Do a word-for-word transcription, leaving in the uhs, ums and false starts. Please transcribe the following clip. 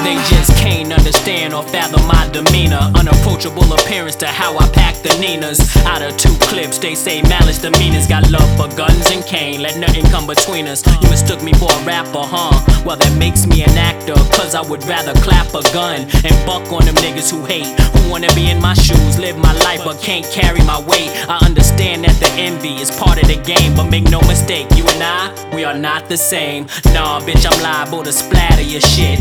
They just can't understand or fathom my demeanor. Unapproachable appearance to how I pack the Ninas. Out of two clips, they say malice demeanors. Got love for guns and cane, let nothing come between us. You mistook me for a rapper, huh? Well, that makes me an actor, cause I would rather clap a gun and buck on them niggas who hate, who wanna be in my shoes, live my life but can't carry my weight. I understand that the envy is part of the game, but make no mistake, you and I, we are not the same. Nah, bitch, I'm liable to splatter your shit.